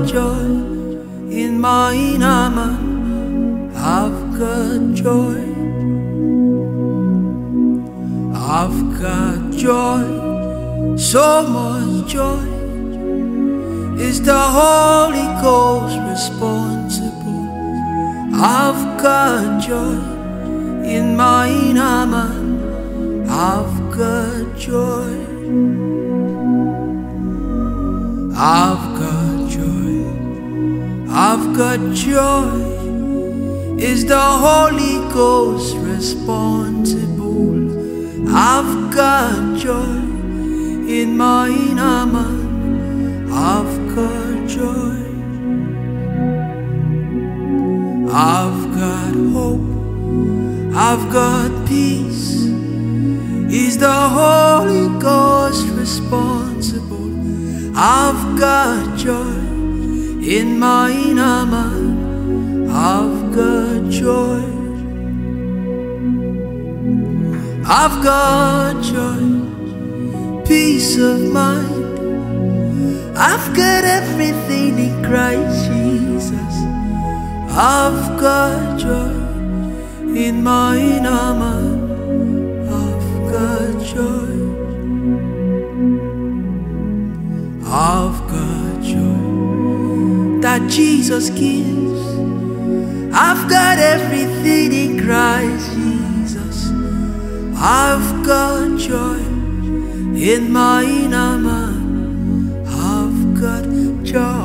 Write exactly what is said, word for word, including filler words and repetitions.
joy in my inner man. I've got joy. I've got joy, so much joy. Is the Holy Ghost responsible? I've got joy in my inner man. I've got joy. I've got joy. I've got joy. Is the Holy Ghost responsible? I've got joy in my inner man. I've got joy. I've got hope. I've got peace. Is the Holy Ghost responsible? I've got joy in my inner man. I've got joy. I've got joy, peace of mind. I've got everything in Christ Jesus. I've got joy in my inner man. I've got joy. I've got joy that Jesus gives. I've got everything in Christ Jesus. I've got joy in my inner man. I've got joy.